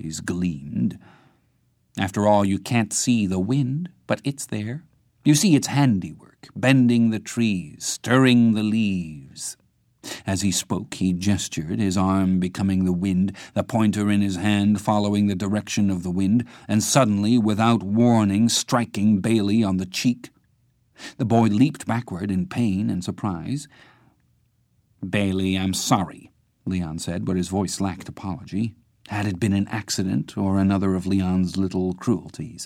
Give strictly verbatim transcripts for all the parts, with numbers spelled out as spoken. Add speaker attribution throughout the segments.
Speaker 1: eyes gleamed. After all, you can't see the wind, but it's there. You see its handiwork, bending the trees, stirring the leaves. As he spoke, he gestured, his arm becoming the wind, the pointer in his hand following the direction of the wind, and suddenly, without warning, striking Bailey on the cheek. The boy leaped backward in pain and surprise. "Bailey, I'm sorry," Leon said, but his voice lacked apology. Had it been an accident or another of Leon's little cruelties?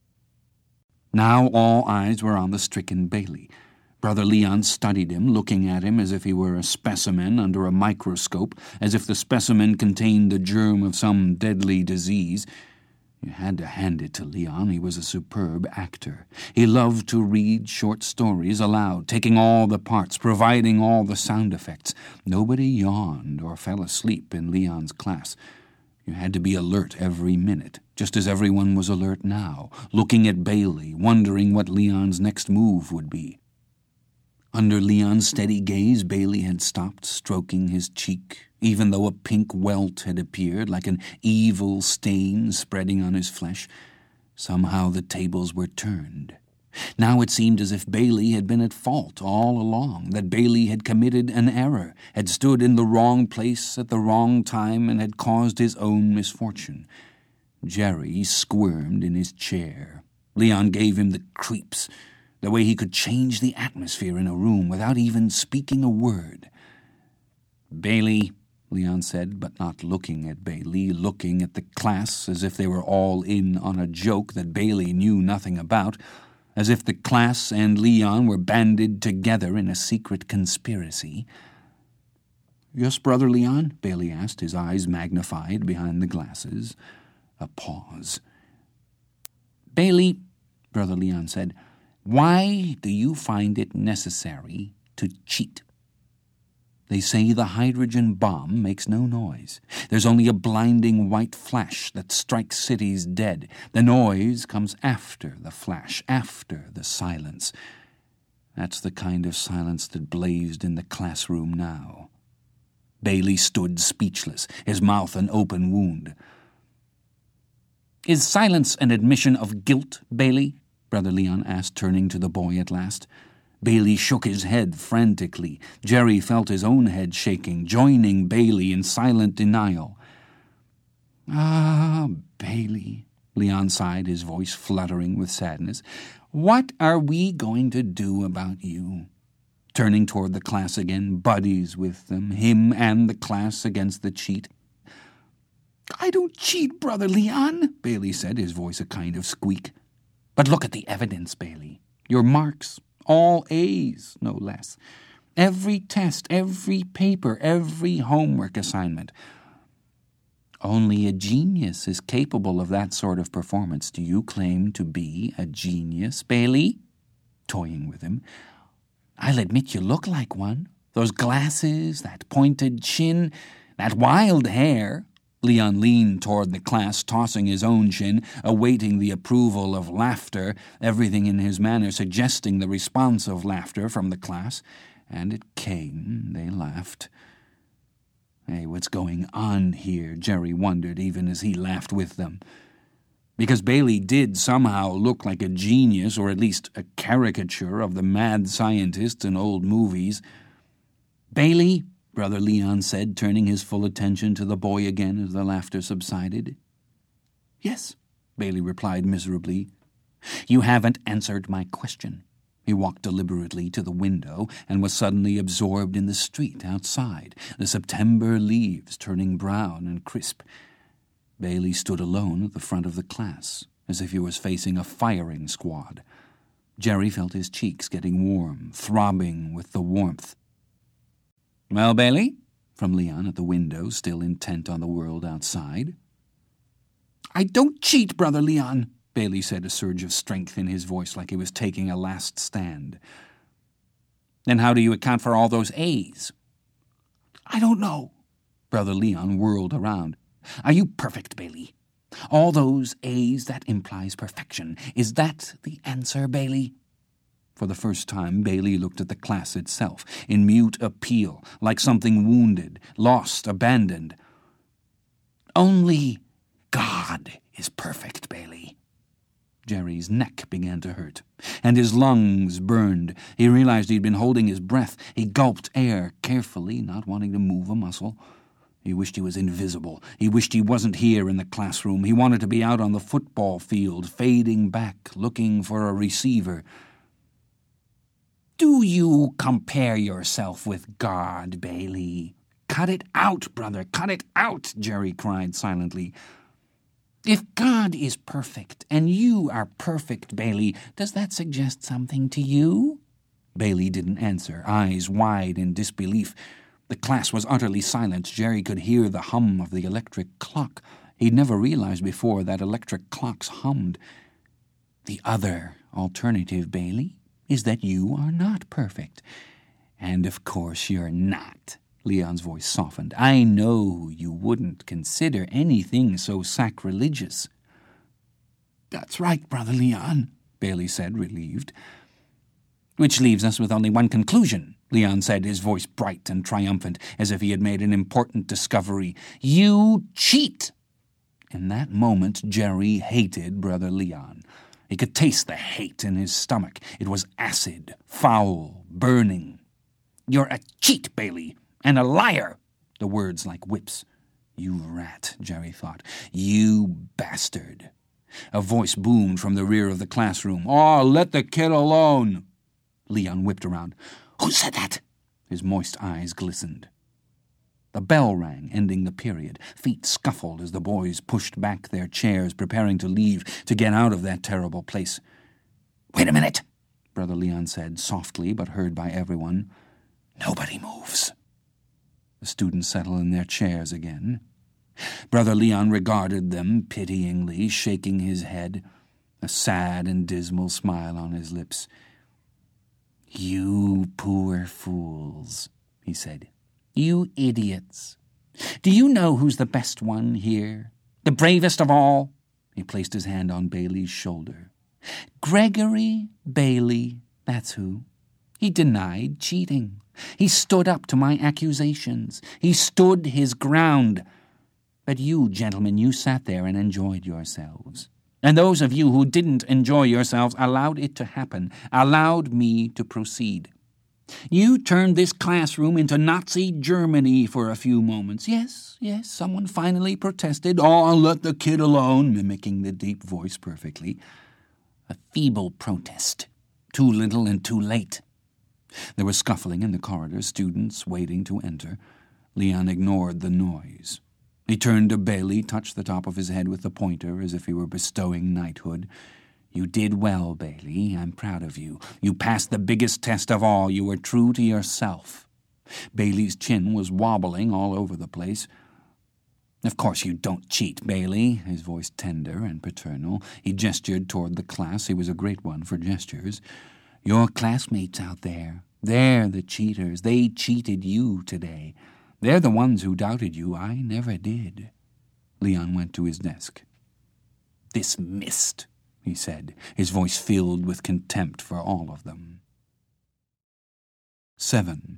Speaker 1: Now all eyes were on the stricken Bailey. Brother Leon studied him, looking at him as if he were a specimen under a microscope, as if the specimen contained the germ of some deadly disease. You had to hand it to Leon. He was a superb actor. He loved to read short stories aloud, taking all the parts, providing all the sound effects. Nobody yawned or fell asleep in Leon's class. You had to be alert every minute, just as everyone was alert now, looking at Bailey, wondering what Leon's next move would be. Under Leon's steady gaze, Bailey had stopped stroking his cheek, even though a pink welt had appeared like an evil stain spreading on his flesh. Somehow the tables were turned. Now it seemed as if Bailey had been at fault all along, that Bailey had committed an error, had stood in the wrong place at the wrong time, and had caused his own misfortune. Jerry squirmed in his chair. Leon gave him the creeps, the way he could change the atmosphere in a room without even speaking a word. "Bailey," Leon said, but not looking at Bailey, looking at the class as if they were all in on a joke that Bailey knew nothing about, as if the class and Leon were banded together in a secret conspiracy. "Yes, Brother Leon?" Bailey asked, his eyes magnified behind the glasses. A pause. "Bailey," Brother Leon said, "why do you find it necessary to cheat?" "They say the hydrogen bomb makes no noise. There's only a blinding white flash that strikes cities dead. The noise comes after the flash, after the silence. That's the kind of silence that blazed in the classroom now." Bailey stood speechless, his mouth an open wound. "Is silence an admission of guilt, Bailey?" Brother Leon asked, turning to the boy at last. Bailey shook his head frantically. Jerry felt his own head shaking, joining Bailey in silent denial. "Ah, Bailey," Leon sighed, his voice fluttering with sadness. "What are we going to do about you?" Turning toward the class again, buddies with them, him and the class against the cheat. "I don't cheat, Brother Leon," Bailey said, his voice a kind of squeak. "But look at the evidence, Bailey. Your marks. All A's, no less. Every test, every paper, every homework assignment. Only a genius is capable of that sort of performance. Do you claim to be a genius, Bailey?" Toying with him. "I'll admit you look like one. Those glasses, that pointed chin, that wild hair." Leon leaned toward the class, tossing his own chin, awaiting the approval of laughter, everything in his manner suggesting the response of laughter from the class. And it came. They laughed. Hey, what's going on here? Jerry wondered, even as he laughed with them. Because Bailey did somehow look like a genius, or at least a caricature of the mad scientist in old movies. "Bailey," Brother Leon said, turning his full attention to the boy again as the laughter subsided. "Yes," Bailey replied miserably. "You haven't answered my question." He walked deliberately to the window and was suddenly absorbed in the street outside, the September leaves turning brown and crisp. Bailey stood alone at the front of the class, as if he was facing a firing squad. Jerry felt his cheeks getting warm, throbbing with the warmth. "Well, Bailey?" from Leon at the window, still intent on the world outside. "I don't cheat, Brother Leon," Bailey said, a surge of strength in his voice like he was taking a last stand. "Then how do you account for all those A's?" "I don't know." Brother Leon whirled around. "Are you perfect, Bailey? All those A's, that implies perfection. Is that the answer, Bailey?" For the first time, Bailey looked at the class itself, in mute appeal, like something wounded, lost, abandoned. "Only God is perfect, Bailey. Jerry's neck began to hurt, and his lungs burned. He realized he'd been holding his breath. He gulped air carefully, not wanting to move a muscle. He wished he was invisible. He wished he wasn't here in the classroom. He wanted to be out on the football field, fading back, looking for a receiver. Do you compare yourself with God, Bailey? Cut it out, brother, cut it out, Jerry cried silently. If God is perfect, and you are perfect, Bailey, does that suggest something to you? Bailey didn't answer, eyes wide in disbelief. The class was utterly silent. Jerry could hear the hum of the electric clock. He'd never realized before that electric clocks hummed. The other alternative, Bailey, is that you are not perfect. And of course you're not. Leon's voice softened. I know you wouldn't consider anything so sacrilegious. That's right, Brother Leon, Bailey said, relieved. Which leaves us with only one conclusion, Leon said, his voice bright and triumphant, as if he had made an important discovery. You cheat! In that moment, Jerry hated Brother Leon. He could taste the hate in his stomach. It was acid, foul, burning. You're a cheat, Bailey, and a liar, the words like whips. You rat, Jerry thought. You bastard. A voice boomed from the rear of the classroom. Oh, let the kid alone. Leon whipped around. Who said that? His moist eyes glistened. The bell rang, ending the period. Feet scuffled as the boys pushed back their chairs, preparing to leave, to get out of that terrible place. Wait a minute, Brother Leon said, softly but heard by everyone. Nobody moves. The students settled in their chairs again. Brother Leon regarded them pityingly, shaking his head, a sad and dismal smile on his lips. You poor fools, he said. You idiots. Do you know who's the best one here? The bravest of all? He placed his hand on Bailey's shoulder. Gregory Bailey, that's who. He denied cheating. He stood up to my accusations. He stood his ground. But you, gentlemen, you sat there and enjoyed yourselves. And those of you who didn't enjoy yourselves allowed it to happen, allowed me to proceed. You turned this classroom into Nazi Germany for a few moments. Yes, yes, someone finally protested. Oh, let the kid alone, mimicking the deep voice perfectly. A feeble protest. Too little and too late. There was scuffling in the corridor, students waiting to enter. Leon ignored the noise. He turned to Bailey, touched the top of his head with the pointer as if he were bestowing knighthood. You did well, Bailey. I'm proud of you. You passed the biggest test of all. You were true to yourself. Bailey's chin was wobbling all over the place. Of course you don't cheat, Bailey, his voice tender and paternal. He gestured toward the class. He was a great one for gestures. Your classmates out there, they're the cheaters. They cheated you today. They're the ones who doubted you. I never did. Leon went to his desk. Dismissed, he said, his voice filled with contempt for all of them. Seven.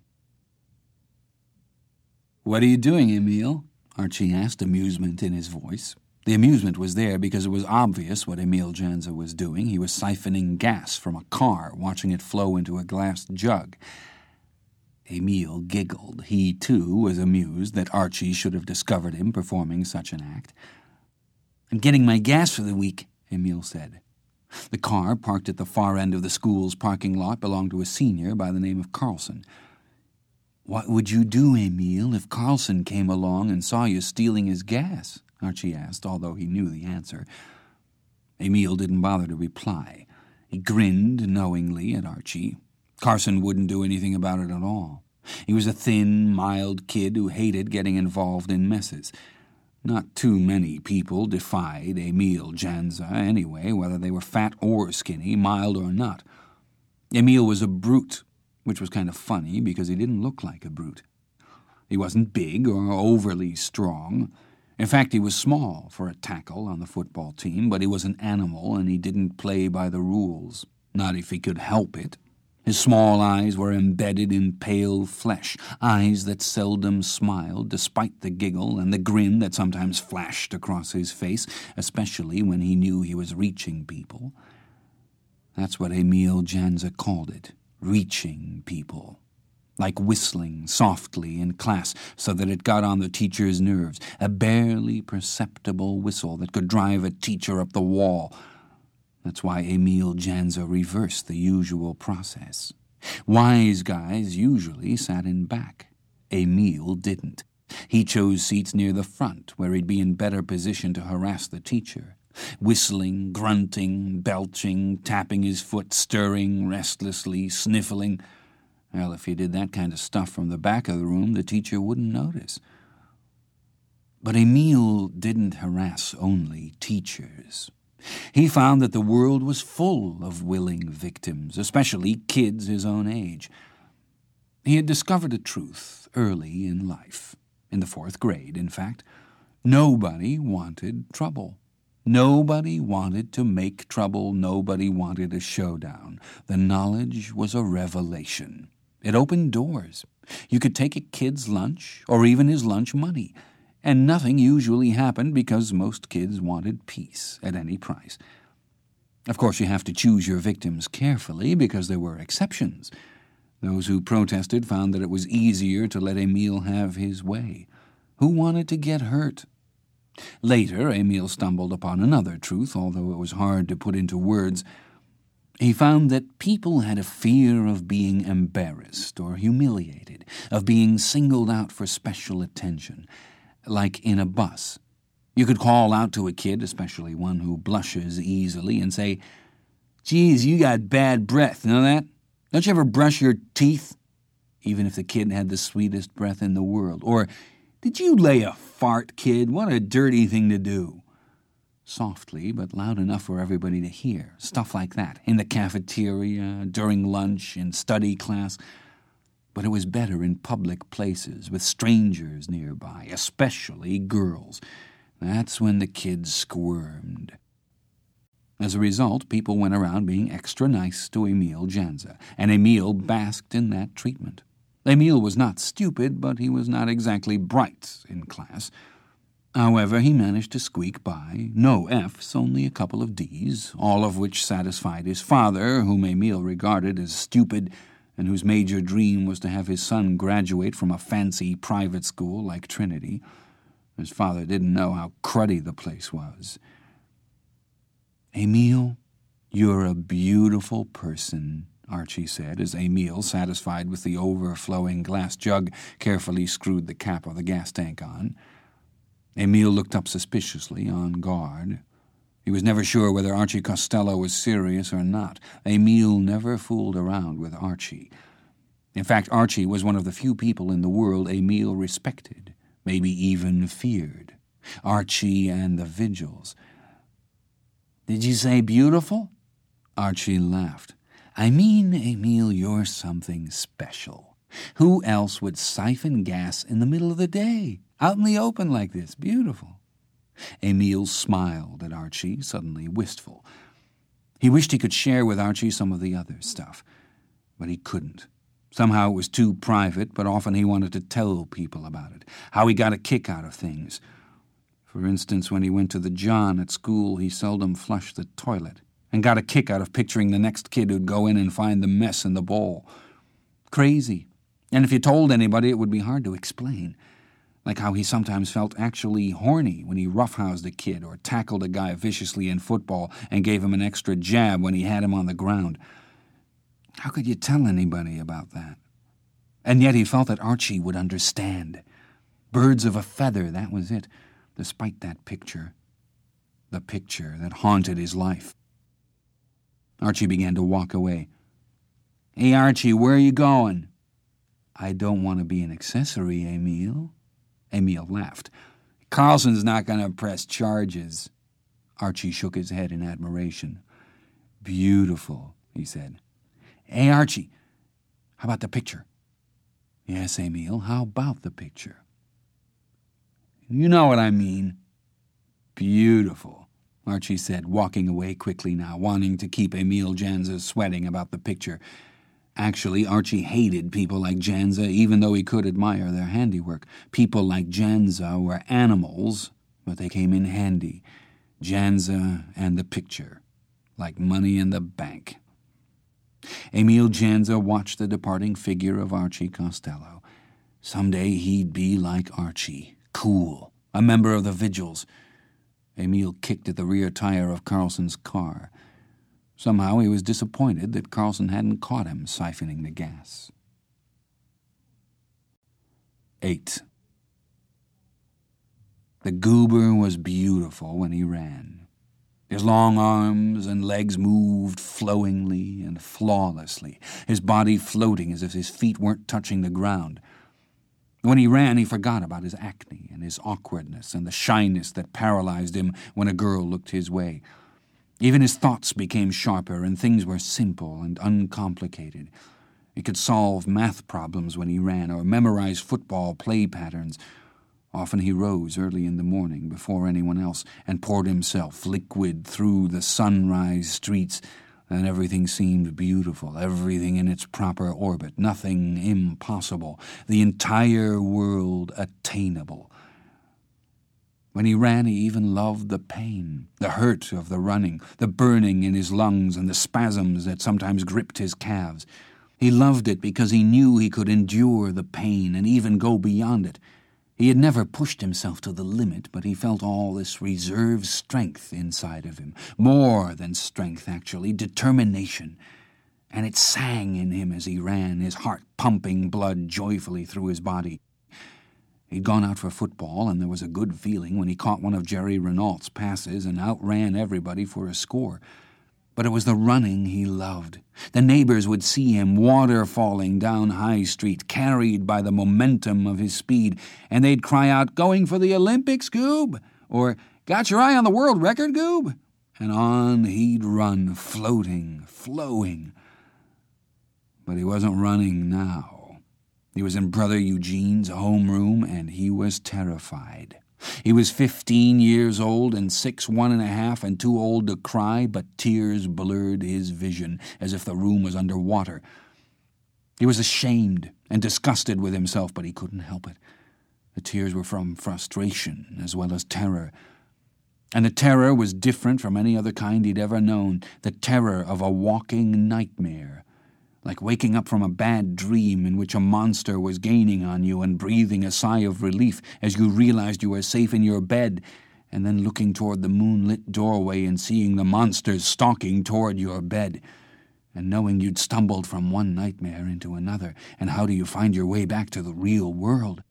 Speaker 1: What are you doing, Emile? Archie asked, amusement in his voice. The amusement was there because it was obvious what Emile Janza was doing. He was siphoning gas from a car, watching it flow into a glass jug. Emile giggled. He, too, was amused that Archie should have discovered him performing such an act. I'm getting my gas for the week, Emile said. The car, parked at the far end of the school's parking lot, belonged to a senior by the name of Carlson. What would you do, Emile, if Carlson came along and saw you stealing his gas? Archie asked, although he knew the answer. Emile didn't bother to reply. He grinned knowingly at Archie. Carson wouldn't do anything about it at all. He was a thin, mild kid who hated getting involved in messes. Not too many people defied Emile Janza anyway, whether they were fat or skinny, mild or not. Emile was a brute, which was kind of funny because he didn't look like a brute. He wasn't big or overly strong. In fact, he was small for a tackle on the football team, but he was an animal and he didn't play by the rules, not if he could help it. His small eyes were embedded in pale flesh, eyes that seldom smiled despite the giggle and the grin that sometimes flashed across his face, especially when he knew he was reaching people. That's what Emil Jansa called it, reaching people. Like whistling softly in class so that it got on the teacher's nerves, a barely perceptible whistle that could drive a teacher up the wall. That's why Emil Jansa reversed the usual process. Wise guys usually sat in back. Emil didn't. He chose seats near the front, where he'd be in better position to harass the teacher. Whistling, grunting, belching, tapping his foot, stirring restlessly, sniffling. Well, if he did that kind of stuff from the back of the room, the teacher wouldn't notice. But Emil didn't harass only teachers. He found that the world was full of willing victims, especially kids his own age. He had discovered a truth early in life, in the fourth grade, in fact. Nobody wanted trouble. Nobody wanted to make trouble. Nobody wanted a showdown. The knowledge was a revelation. It opened doors. You could take a kid's lunch, or even his lunch money, and nothing usually happened because most kids wanted peace at any price. Of course, you have to choose your victims carefully because there were exceptions. Those who protested found that it was easier to let Emil have his way. Who wanted to get hurt? Later, Emil stumbled upon another truth, although it was hard to put into words. He found that people had a fear of being embarrassed or humiliated, of being singled out for special attention. Like in a bus. You could call out to a kid, especially one who blushes easily, and say, "Geez, you got bad breath, know that? Don't you ever brush your teeth?" Even if the kid had the sweetest breath in the world. Or, "Did you lay a fart, kid? What a dirty thing to do." Softly, but loud enough for everybody to hear. Stuff like that. In the cafeteria, during lunch, in study class. But it was better in public places, with strangers nearby, especially girls. That's when the kids squirmed. As a result, people went around being extra nice to Emil Jansa, and Emil basked in that treatment. Emil was not stupid, but he was not exactly bright in class. However, he managed to squeak by. No F's, only a couple of D's, all of which satisfied his father, whom Emil regarded as stupid, and whose major dream was to have his son graduate from a fancy private school like Trinity. His father didn't know how cruddy the place was. "Emil, you're a beautiful person," Archie said, as Emil, satisfied with the overflowing glass jug, carefully screwed the cap of the gas tank on. Emil looked up suspiciously, on guard. He was never sure whether Archie Costello was serious or not. Emil never fooled around with Archie. In fact, Archie was one of the few people in the world Emil respected, maybe even feared. Archie and the Vigils. "Did you say beautiful?" Archie laughed. "I mean, Emil, you're something special. Who else would siphon gas in the middle of the day, out in the open like this? Beautiful." Emil smiled at Archie, suddenly wistful. He wished he could share with Archie some of the other stuff, but he couldn't. Somehow it was too private, but often he wanted to tell people about it, how he got a kick out of things. For instance, when he went to the John at school, he seldom flushed the toilet, and got a kick out of picturing the next kid who'd go in and find the mess in the bowl. Crazy. And if you told anybody, it would be hard to explain. Like how he sometimes felt actually horny when he roughhoused a kid or tackled a guy viciously in football and gave him an extra jab when he had him on the ground. How could you tell anybody about that? And yet he felt that Archie would understand. Birds of a feather, that was it, despite that picture. The picture that haunted his life. Archie began to walk away. "Hey, Archie, where are you going?" "I don't want to be an accessory, Emil." Emil laughed. "Carlson's not going to press charges." Archie shook his head in admiration. "Beautiful," he said. "Hey, Archie, how about the picture?" "Yes, Emil, how about the picture?" "You know what I mean." "Beautiful," Archie said, walking away quickly now, wanting to keep Emil Jansa sweating about the picture. Actually, Archie hated people like Janza, even though he could admire their handiwork. People like Janza were animals, but they came in handy. Janza and the picture, like money in the bank. Emil Janza watched the departing figure of Archie Costello. Someday he'd be like Archie, cool, a member of the Vigils. Emil kicked at the rear tire of Carlson's car. Somehow he was disappointed that Carlson hadn't caught him siphoning the gas. Eight. The goober was beautiful when he ran. His long arms and legs moved flowingly and flawlessly, his body floating as if his feet weren't touching the ground. When he ran, he forgot about his acne and his awkwardness and the shyness that paralyzed him when a girl looked his way. Even his thoughts became sharper, and things were simple and uncomplicated. He could solve math problems when he ran, or memorize football play patterns. Often he rose early in the morning before anyone else and poured himself liquid through the sunrise streets, and everything seemed beautiful, everything in its proper orbit, nothing impossible, the entire world attainable. When he ran, he even loved the pain, the hurt of the running, the burning in his lungs and the spasms that sometimes gripped his calves. He loved it because he knew he could endure the pain and even go beyond it. He had never pushed himself to the limit, but he felt all this reserve strength inside of him. More than strength, actually, determination. And it sang in him as he ran, his heart pumping blood joyfully through his body. He'd gone out for football, and there was a good feeling when he caught one of Jerry Renault's passes and outran everybody for a score. But it was the running he loved. The neighbors would see him waterfalling down High Street, carried by the momentum of his speed, and they'd cry out, "Going for the Olympics, Goob?" Or, "Got your eye on the world record, Goob?" And on he'd run, floating, flowing. But he wasn't running now. He was in Brother Eugene's homeroom, and he was terrified. He was fifteen years old and six one and a half and too old to cry, but tears blurred his vision as if the room was under water. He was ashamed and disgusted with himself, but he couldn't help it. The tears were from frustration as well as terror. And the terror was different from any other kind he'd ever known, the terror of a walking nightmare. Like waking up from a bad dream in which a monster was gaining on you and breathing a sigh of relief as you realized you were safe in your bed, and then looking toward the moonlit doorway and seeing the monsters stalking toward your bed, and knowing you'd stumbled from one nightmare into another, and how do you find your way back to the real world?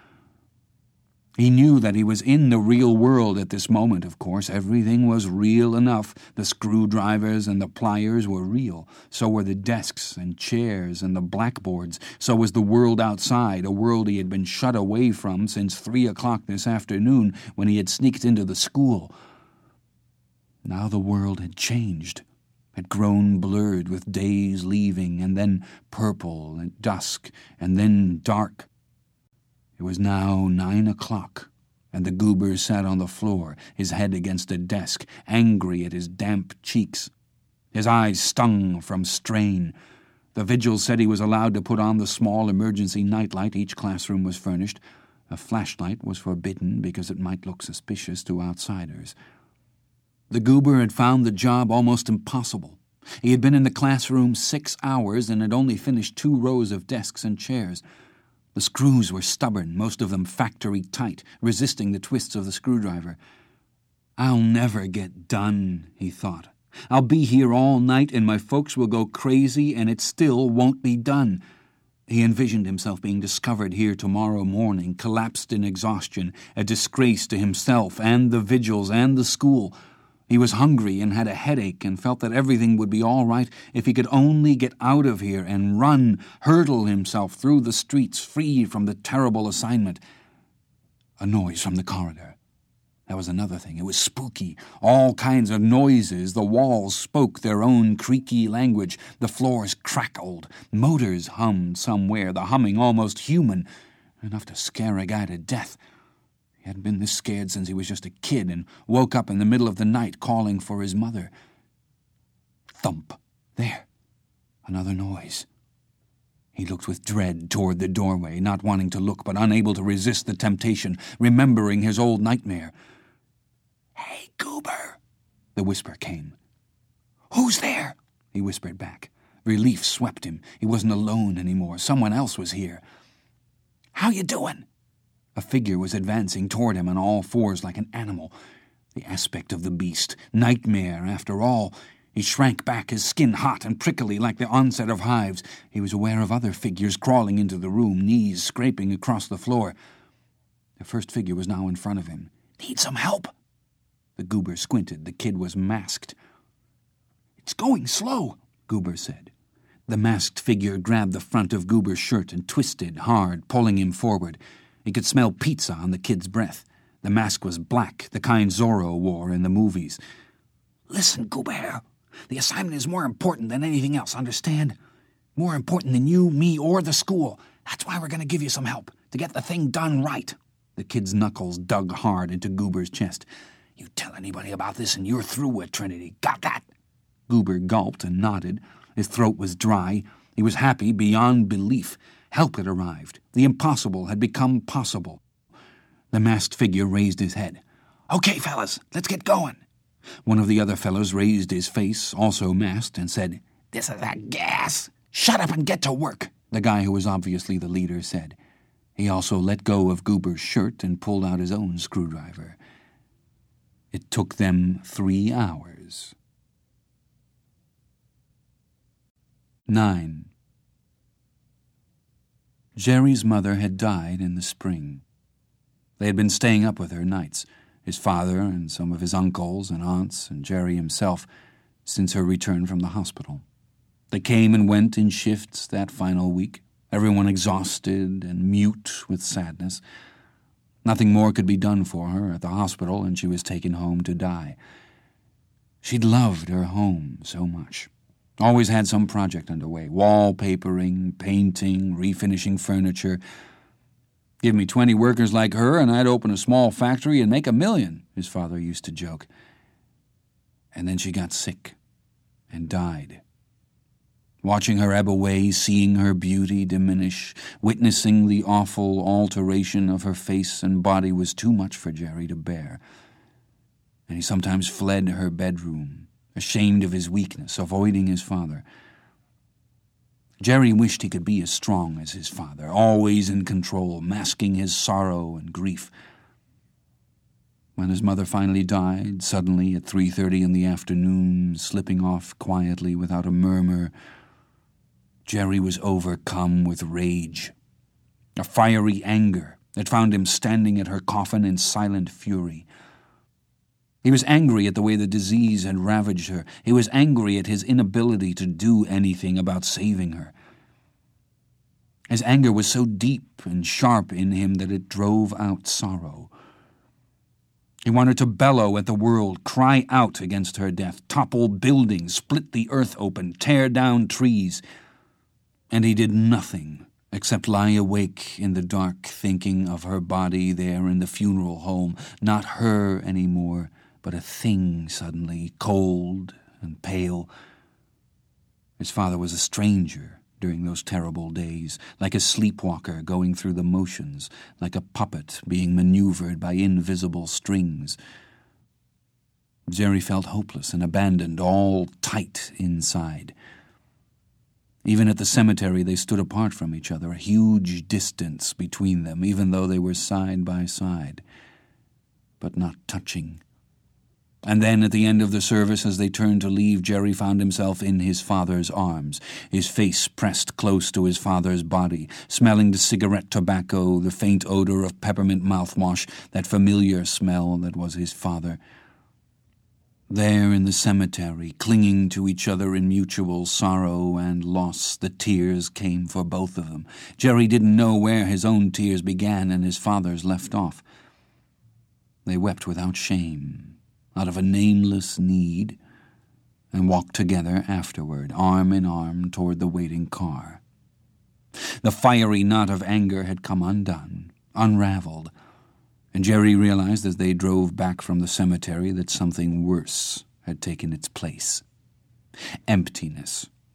Speaker 1: He knew that he was in the real world at this moment, of course. Everything was real enough. The screwdrivers and the pliers were real. So were the desks and chairs and the blackboards. So was the world outside, a world he had been shut away from since three o'clock this afternoon when he had sneaked into the school. Now the world had changed, had grown blurred with days leaving, and then purple and dusk, and then dark. It was now nine o'clock, and the goober sat on the floor, his head against a desk, angry at his damp cheeks. His eyes stung from strain. The vigil said he was allowed to put on the small emergency nightlight each classroom was furnished. A flashlight was forbidden because it might look suspicious to outsiders. The goober had found the job almost impossible. He had been in the classroom six hours and had only finished two rows of desks and chairs. The screws were stubborn, most of them factory tight, resisting the twists of the screwdriver. "I'll never get done," he thought. "I'll be here all night and my folks will go crazy and it still won't be done." He envisioned himself being discovered here tomorrow morning, collapsed in exhaustion, a disgrace to himself and the vigils and the school. He was hungry and had a headache and felt that everything would be all right if he could only get out of here and run, hurtle himself through the streets free from the terrible assignment. A noise from the corridor. That was another thing. It was spooky. All kinds of noises. The walls spoke their own creaky language. The floors crackled. Motors hummed somewhere, the humming almost human, enough to scare a guy to death. He hadn't been this scared since he was just a kid and woke up in the middle of the night calling for his mother. Thump. There. Another noise. He looked with dread toward the doorway, not wanting to look but unable to resist the temptation, remembering his old nightmare. "Hey, Goober," the whisper came. "Who's there?" he whispered back. Relief swept him. He wasn't alone anymore. Someone else was here. "How you doing?" A figure was advancing toward him on all fours like an animal. The aspect of the beast. Nightmare, after all. He shrank back, his skin hot and prickly like the onset of hives. He was aware of other figures crawling into the room, knees scraping across the floor. The first figure was now in front of him. "Need some help?" The Goober squinted. The kid was masked. "It's going slow," Goober said. The masked figure grabbed the front of Goober's shirt and twisted hard, pulling him forward. He could smell pizza on the kid's breath. The mask was black, the kind Zorro wore in the movies. "Listen, Goober, the assignment is more important than anything else, understand? More important than you, me, or the school. That's why we're going to give you some help, to get the thing done right." The kid's knuckles dug hard into Goober's chest. "You tell anybody about this and you're through with Trinity. Got that?" Goober gulped and nodded. His throat was dry. He was happy beyond belief. Help had arrived. The impossible had become possible. The masked figure raised his head. "Okay, fellas, let's get going." One of the other fellows raised his face, also masked, and said, "This is that gas. Shut up and get to work," the guy who was obviously the leader said. He also let go of Goober's shirt and pulled out his own screwdriver. It took them three hours. Nine. Jerry's mother had died in the spring. They had been staying up with her nights, his father and some of his uncles and aunts and Jerry himself, since her return from the hospital. They came and went in shifts that final week, everyone exhausted and mute with sadness. Nothing more could be done for her at the hospital, and she was taken home to die. She'd loved her home so much. Always had some project underway, wallpapering, painting, refinishing furniture. "Give me twenty workers like her and I'd open a small factory and make a million," his father used to joke. And then she got sick and died. Watching her ebb away, seeing her beauty diminish, witnessing the awful alteration of her face and body was too much for Jerry to bear. And he sometimes fled her bedroom, ashamed of his weakness, avoiding his father. Jerry wished he could be as strong as his father, always in control, masking his sorrow and grief. When his mother finally died, suddenly at three thirty in the afternoon, slipping off quietly without a murmur, Jerry was overcome with rage, a fiery anger that found him standing at her coffin in silent fury. He was angry at the way the disease had ravaged her. He was angry at his inability to do anything about saving her. His anger was so deep and sharp in him that it drove out sorrow. He wanted to bellow at the world, cry out against her death, topple buildings, split the earth open, tear down trees. And he did nothing except lie awake in the dark, thinking of her body there in the funeral home, not her anymore, but a thing suddenly, cold and pale. His father was a stranger during those terrible days, like a sleepwalker going through the motions, like a puppet being maneuvered by invisible strings. Jerry felt hopeless and abandoned, all tight inside. Even at the cemetery they stood apart from each other, a huge distance between them, even though they were side by side, but not touching. And then at the end of the service, as they turned to leave, Jerry found himself in his father's arms, his face pressed close to his father's body, smelling the cigarette tobacco, the faint odor of peppermint mouthwash, that familiar smell that was his father. There in the cemetery, clinging to each other in mutual sorrow and loss, the tears came for both of them. Jerry didn't know where his own tears began and his father's left off. They wept without shame, out of a nameless need, and walked together afterward, arm in arm toward the waiting car. The fiery knot of anger had come undone, unraveled, and Jerry realized as they drove back from the cemetery that something worse had taken its place. Emptiness.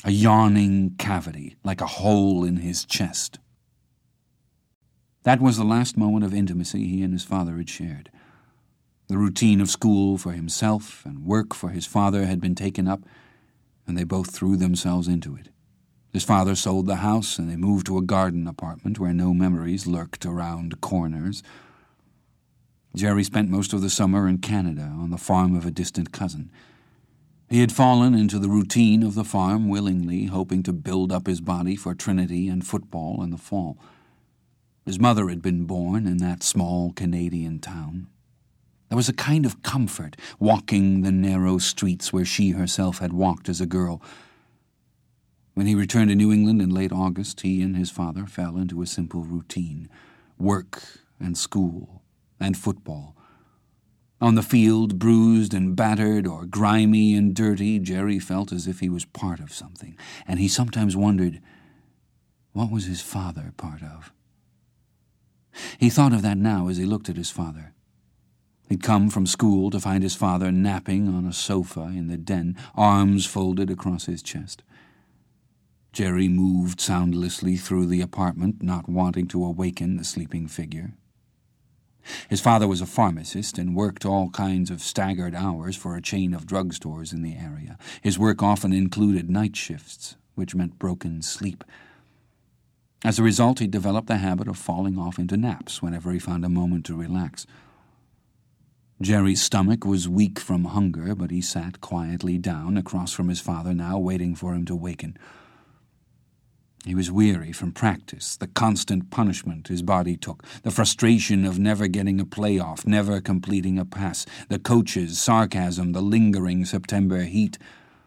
Speaker 1: a yawning cavity like a hole in his chest. That was the last moment of intimacy he and his father had shared. The routine of school for himself and work for his father had been taken up, and they both threw themselves into it. His father sold the house, and they moved to a garden apartment where no memories lurked around corners. Jerry spent most of the summer in Canada on the farm of a distant cousin. He had fallen into the routine of the farm willingly, hoping to build up his body for Trinity and football in the fall. His mother had been born in that small Canadian town. There was a kind of comfort walking the narrow streets where she herself had walked as a girl. When he returned to New England in late August, he and his father fell into a simple routine: work and school and football. On the field, bruised and battered or grimy and dirty, Jerry felt as if he was part of something, and he sometimes wondered, what was his father part of? He thought of that now as he looked at his father. He'd come from school to find his father napping on a sofa in the den, arms folded across his chest. Jerry moved soundlessly through the apartment, not wanting to awaken the sleeping figure. His father was a pharmacist and worked all kinds of staggered hours for a chain of drugstores in the area. His work often included night shifts, which meant broken sleep. As a result, he developed the habit of falling off into naps whenever he found a moment to relax. Jerry's stomach was weak from hunger, but he sat quietly down across from his father now, waiting for him to waken. He was weary from practice, the constant punishment his body took, the frustration of never getting a playoff, never completing a pass, the coach's sarcasm, the lingering September heat.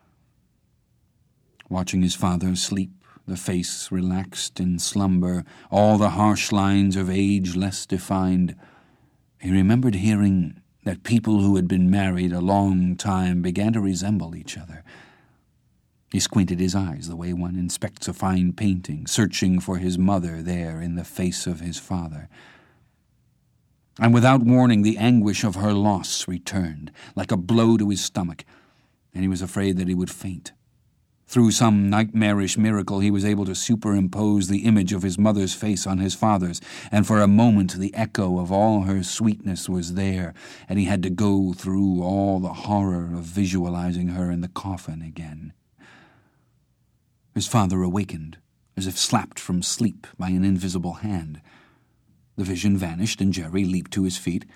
Speaker 1: Watching his father sleep, the face relaxed in slumber, all the harsh lines of age less defined, he remembered hearing that people who had been married a long time began to resemble each other. He squinted his eyes the way one inspects a fine painting, searching for his mother there in the face of his father. And without warning, the anguish of her loss returned, like a blow to his stomach, and he was afraid that he would faint. Through some nightmarish miracle, he was able to superimpose the image of his mother's face on his father's, and for a moment the echo of all her sweetness was there, and he had to go through all the horror of visualizing her in the coffin again. His father awakened, as if slapped from sleep by an invisible hand. The vision vanished, and Jerry leaped to his feet.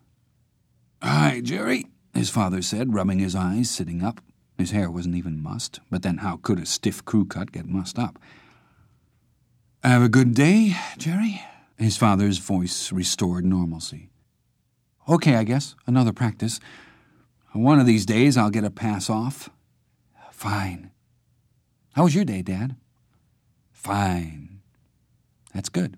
Speaker 1: "Hi, Jerry," his father said, rubbing his eyes, sitting up. His hair wasn't even mussed, but then how could a stiff crew cut get mussed up? "Have a good day, Jerry?" His father's voice restored normalcy. "Okay, I guess. Another practice. One of these days I'll get a pass off." "Fine. How was your day, Dad?" "Fine." "That's good."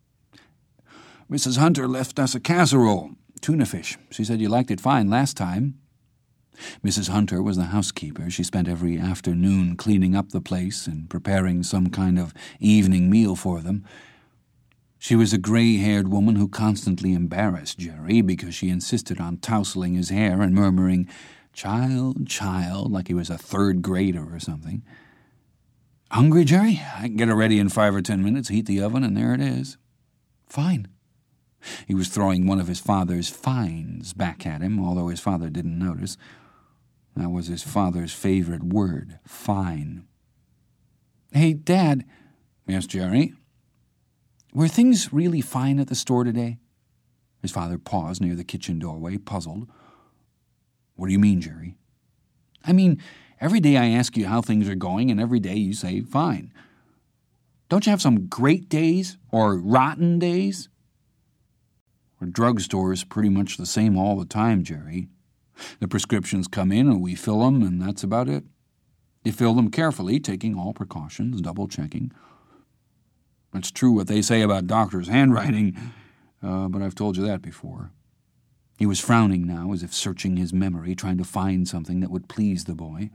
Speaker 1: "Missus Hunter left us a casserole, tuna fish. She said you liked it fine last time." Missus Hunter was the housekeeper. She spent every afternoon cleaning up the place and preparing some kind of evening meal for them. She was a gray-haired woman who constantly embarrassed Jerry because she insisted on tousling his hair and murmuring, "Child, child," like he was a third grader or something. "Hungry, Jerry? I can get it ready in five or ten minutes, heat the oven, and there it is." "Fine." He was throwing one of his father's fines back at him, although his father didn't notice. That was his father's favorite word, fine. "Hey, Dad." "Yes, Jerry?" "Were things really fine at the store today?" His father paused near the kitchen doorway, puzzled. "What do you mean, Jerry?" "I mean, every day I ask you how things are going, and every day you say fine. Don't you have some great days or rotten days?" "Our drugstore is pretty much the same all the time, Jerry. The prescriptions come in and we fill them, and that's about it. You fill them carefully, taking all precautions, double-checking. It's true what they say about doctors' handwriting, uh, but I've told you that before." He was frowning now, as if searching his memory, trying to find something that would please the boy.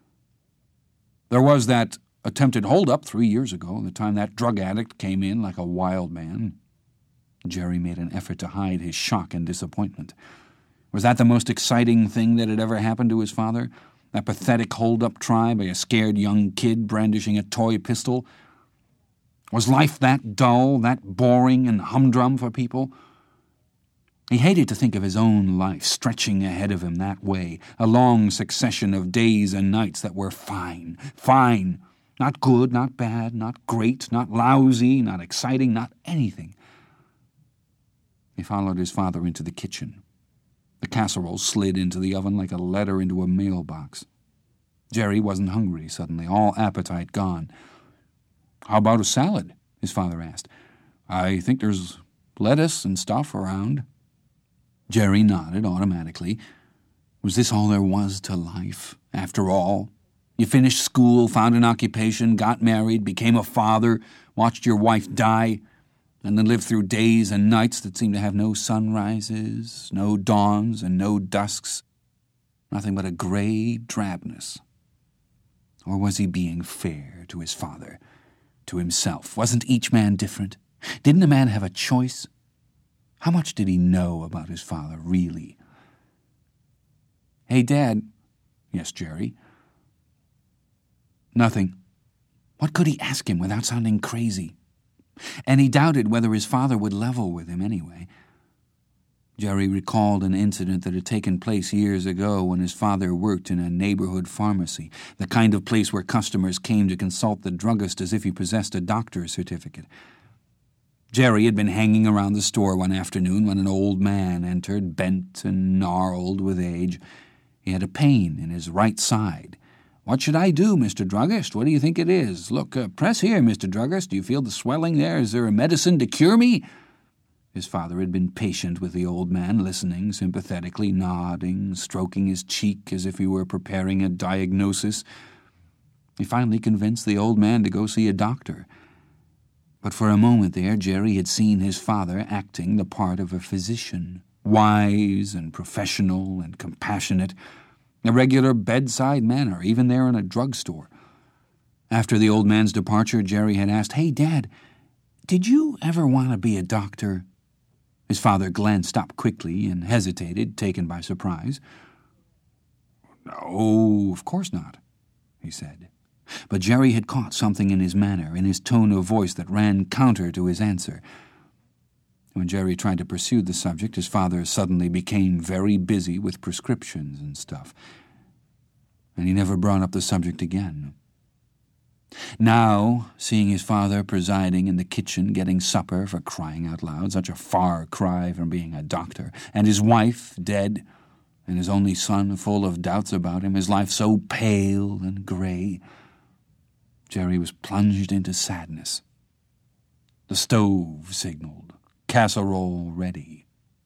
Speaker 1: "There was that attempted hold-up three years ago, the time that drug addict came in like a wild man." Jerry made an effort to hide his shock and disappointment. Was that the most exciting thing that had ever happened to his father? That pathetic hold-up try by a scared young kid brandishing a toy pistol? Was life that dull, that boring and humdrum for people? He hated to think of his own life stretching ahead of him that way, a long succession of days and nights that were fine, fine, not good, not bad, not great, not lousy, not exciting, not anything. He followed his father into the kitchen. The casserole slid into the oven like a letter into a mailbox. Jerry wasn't hungry suddenly, all appetite gone. "How about a salad?" his father asked. "I think there's lettuce and stuff around." Jerry nodded automatically. Was this all there was to life, after all? You finished school, found an occupation, got married, became a father, watched your wife die, and then lived through days and nights that seemed to have no sunrises, no dawns, and no dusks. Nothing but a gray drabness. Or was he being fair to his father, to himself? Wasn't each man different? Didn't a man have a choice? How much did he know about his father, really? "Hey, Dad." "Yes, Jerry?" "Nothing." What could he ask him without sounding crazy? And he doubted whether his father would level with him anyway. Jerry recalled an incident that had taken place years ago when his father worked in a neighborhood pharmacy, the kind of place where customers came to consult the druggist as if he possessed a doctor's certificate. Jerry had been hanging around the store one afternoon when an old man entered, bent and gnarled with age. He had a pain in his right side. "What should I do, Mister Druggist? What do you think it is? Look, uh, press here, Mister Druggist. Do you feel the swelling there? Is there a medicine to cure me?" His father had been patient with the old man, listening sympathetically, nodding, stroking his cheek as if he were preparing a diagnosis. He finally convinced the old man to go see a doctor. But for a moment there, Jerry had seen his father acting the part of a physician, wise and professional and compassionate, a regular bedside manner, even there in a drugstore. After the old man's departure, Jerry had asked, "Hey, Dad, did you ever want to be a doctor?" His father glanced up quickly and hesitated, taken by surprise. "No, of course not," he said. But Jerry had caught something in his manner, in his tone of voice that ran counter to his answer. When Jerry tried to pursue the subject, his father suddenly became very busy with prescriptions and stuff, and he never brought up the subject again. Now, seeing his father presiding in the kitchen, getting supper, for crying out loud, such a far cry from being a doctor, and his wife dead, and his only son full of doubts about him, his life so pale and gray, Jerry was plunged into sadness. The stove signaled, casserole ready.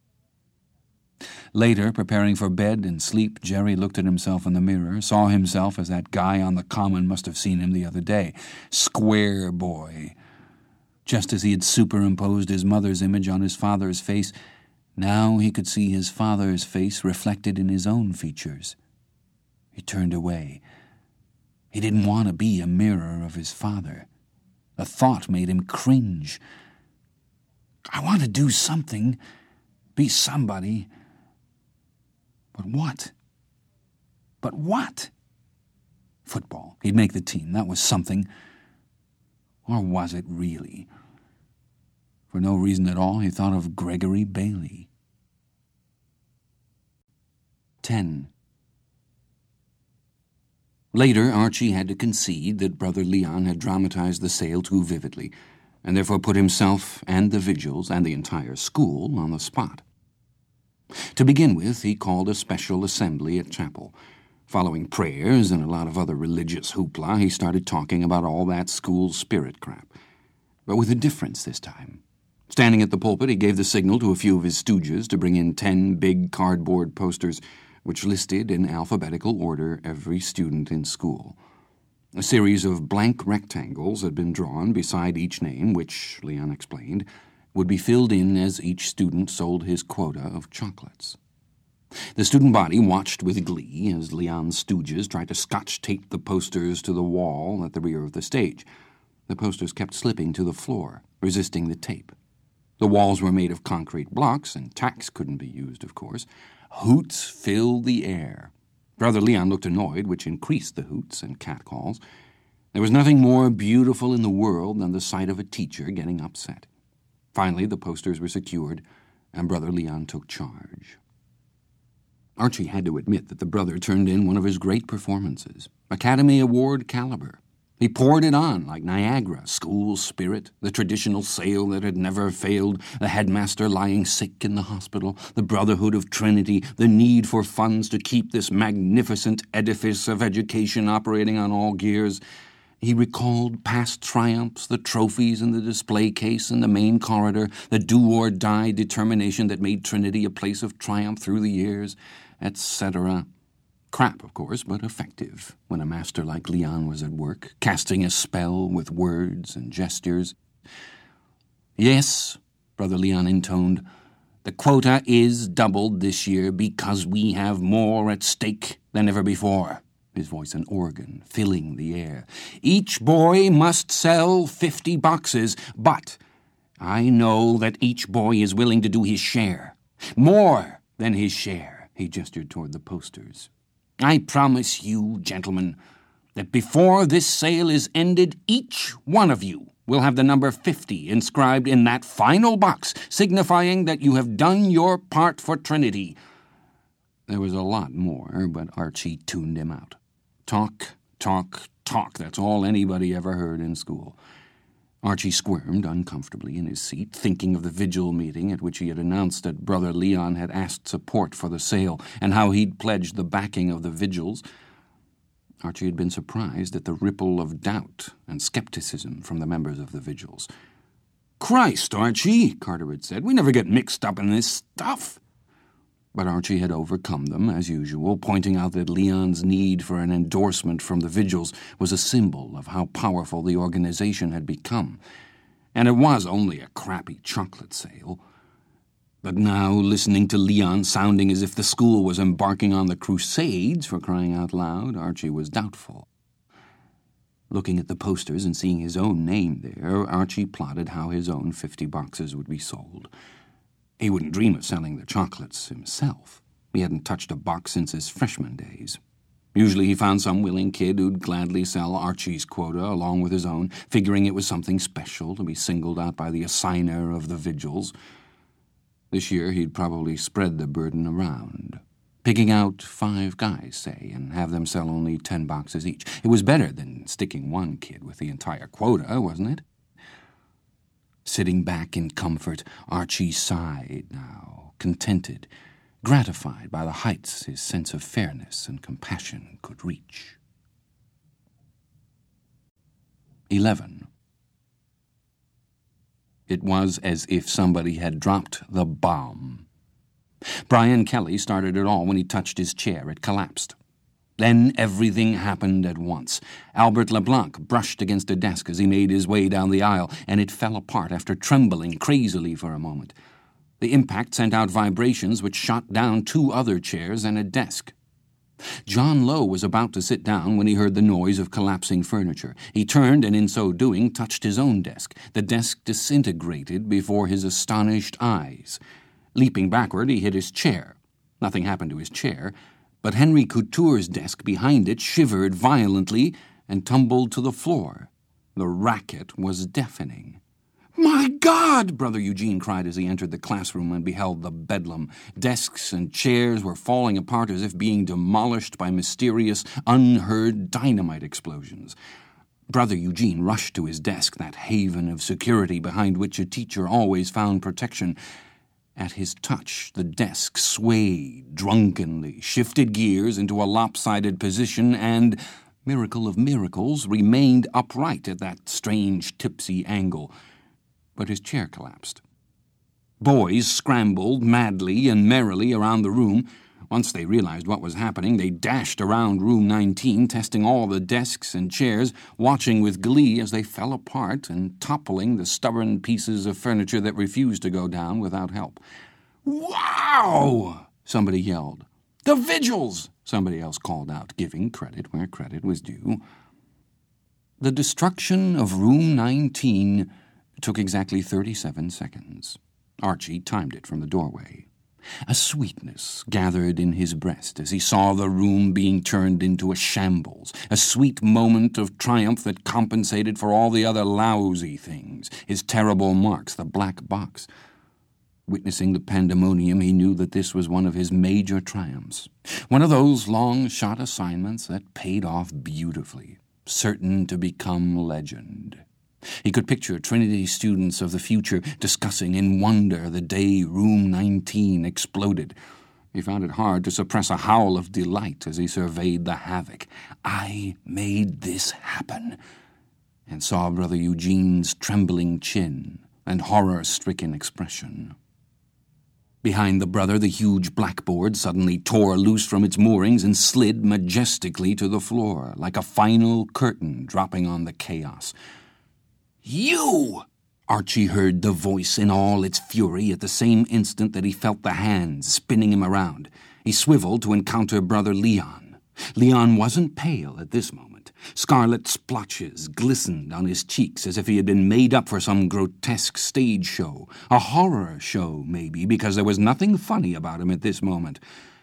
Speaker 1: Later, preparing for bed and sleep, Jerry looked at himself in the mirror, saw himself as that guy on the common must have seen him the other day. Square boy. Just as he had superimposed his mother's image on his father's face, now he could see his father's face reflected in his own features. He turned away. He didn't want to be a mirror of his father. The thought made him cringe. I want to do something, be somebody. But what? But what? Football. He'd make the team. That was something. Or was it really? For no reason at all, he thought of Gregory Bailey. Ten. Later, Archie had to concede that Brother Leon had dramatized the sale too vividly, and therefore put himself and the vigils and the entire school on the spot. To begin with, he called a special assembly at chapel. Following prayers and a lot of other religious hoopla, he started talking about all that school spirit crap. But with a difference this time. Standing at the pulpit, he gave the signal to a few of his stooges to bring in ten big cardboard posters which listed in alphabetical order every student in school. A series of blank rectangles had been drawn beside each name, which, Leon explained, would be filled in as each student sold his quota of chocolates. The student body watched with glee as Leon's stooges tried to scotch-tape the posters to the wall at the rear of the stage. The posters kept slipping to the floor, resisting the tape. The walls were made of concrete blocks, and tacks couldn't be used, of course. Hoots filled the air. Brother Leon looked annoyed, which increased the hoots and catcalls. There was nothing more beautiful in the world than the sight of a teacher getting upset. Finally, the posters were secured, and Brother Leon took charge. Archie had to admit that the brother turned in one of his great performances, Academy Award caliber. He poured it on like Niagara, school spirit, the traditional sail that had never failed, the headmaster lying sick in the hospital, the brotherhood of Trinity, the need for funds to keep this magnificent edifice of education operating on all gears. He recalled past triumphs, the trophies in the display case in the main corridor, the do-or-die determination that made Trinity a place of triumph through the years, et cetera. Crap, of course, but effective when a master like Leon was at work, casting a spell with words and gestures. Yes, Brother Leon intoned, the quota is doubled this year because we have more at stake than ever before. His voice an organ, filling the air. Each boy must sell fifty boxes, but I know that each boy is willing to do his share. More than his share, he gestured toward the posters. I promise you, gentlemen, that before this sale is ended, each one of you will have the number fifty inscribed in that final box, signifying that you have done your part for Trinity. There was a lot more, but Archie tuned him out. Talk, talk, talk. That's all anybody ever heard in school. Archie squirmed uncomfortably in his seat, thinking of the vigil meeting at which he had announced that Brother Leon had asked support for the sale and how he'd pledged the backing of the vigils. Archie had been surprised at the ripple of doubt and skepticism from the members of the vigils. Christ, Archie, Carter had said, we never get mixed up in this stuff. But Archie had overcome them, as usual, pointing out that Leon's need for an endorsement from the vigils was a symbol of how powerful the organization had become. And it was only a crappy chocolate sale. But now, listening to Leon sounding as if the school was embarking on the Crusades, for crying out loud, Archie was doubtful. Looking at the posters and seeing his own name there, Archie plotted how his own fifty boxes would be sold. He wouldn't dream of selling the chocolates himself. He hadn't touched a box since his freshman days. Usually he found some willing kid who'd gladly sell Archie's quota along with his own, figuring it was something special to be singled out by the assigner of the vigils. This year he'd probably spread the burden around, picking out five guys, say, and have them sell only ten boxes each. It was better than sticking one kid with the entire quota, wasn't it? Sitting back in comfort, Archie sighed now, contented, gratified by the heights his sense of fairness and compassion could reach. Eleven. It was as if somebody had dropped the bomb. Brian Kelly started it all when he touched his chair. It collapsed. Then everything happened at once. Albert LeBlanc brushed against a desk as he made his way down the aisle, and it fell apart after trembling crazily for a moment. The impact sent out vibrations which shot down two other chairs and a desk. John Lowe was about to sit down when he heard the noise of collapsing furniture. He turned and in so doing touched his own desk. The desk disintegrated before his astonished eyes. Leaping backward, he hit his chair. Nothing happened to his chair, but Henry Couture's desk behind it shivered violently and tumbled to the floor. The racket was deafening. "My God!" Brother Eugene cried as he entered the classroom and beheld the bedlam. Desks and chairs were falling apart as if being demolished by mysterious, unheard dynamite explosions. Brother Eugene rushed to his desk, that haven of security behind which a teacher always found protection. At his touch, the desk swayed drunkenly, shifted gears into a lopsided position, and, miracle of miracles, remained upright at that strange tipsy angle. But his chair collapsed. Boys scrambled madly and merrily around the room. Once they realized what was happening, they dashed around room nineteen, testing all the desks and chairs, watching with glee as they fell apart and toppling the stubborn pieces of furniture that refused to go down without help. "Wow!" somebody yelled. "The vigils!" somebody else called out, giving credit where credit was due. The destruction of room nineteen took exactly thirty-seven seconds. Archie timed it from the doorway. A sweetness gathered in his breast as he saw the room being turned into a shambles, a sweet moment of triumph that compensated for all the other lousy things, his terrible marks, the black box. Witnessing the pandemonium, he knew that this was one of his major triumphs, one of those long-shot assignments that paid off beautifully, certain to become legend. He could picture Trinity students of the future discussing in wonder the day Room nineteen exploded. He found it hard to suppress a howl of delight as he surveyed the havoc. I made this happen, and saw Brother Eugene's trembling chin and horror-stricken expression. Behind the brother, the huge blackboard suddenly tore loose from its moorings and slid majestically to the floor, like a final curtain dropping on the chaos. "You!" Archie heard the voice in all its fury at the same instant that he felt the hands spinning him around. He swiveled to encounter Brother Leon. Leon wasn't pale at this moment. Scarlet splotches glistened on his cheeks as if he had been made up for some grotesque stage show. A horror show, maybe, because there was nothing funny about him at this moment.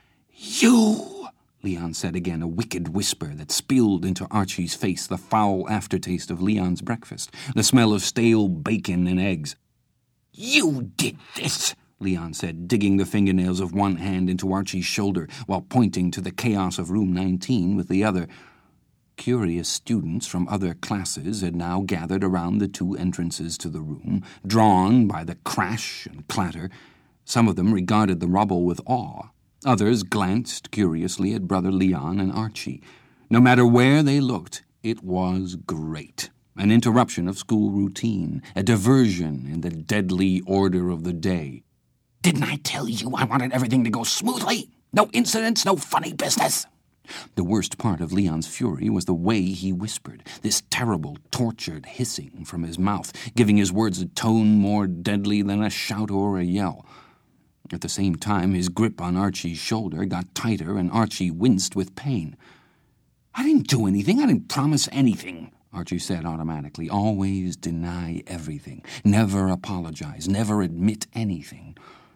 Speaker 1: "You!" Leon said again, a wicked whisper that spilled into Archie's face the foul aftertaste of Leon's breakfast, the smell of stale bacon and eggs. "You did this!" Leon said, digging the fingernails of one hand into Archie's shoulder while pointing to the chaos of Room nineteen with the other. Curious students from other classes had now gathered around the two entrances to the room, drawn by the crash and clatter. Some of them regarded the rubble with awe. Others glanced curiously at Brother Leon and Archie. No matter where they looked, it was great. An interruption of school routine, a diversion in the deadly order of the day. "Didn't I tell you I wanted everything to go smoothly? No incidents, no funny business." The worst part of Leon's fury was the way he whispered, this terrible, tortured hissing from his mouth, giving his words a tone more deadly than a shout or a yell. At the same time, his grip on Archie's shoulder got tighter, and Archie winced with pain. "I didn't do anything. I didn't promise anything," Archie said automatically. Always deny everything. Never apologize. Never admit anything.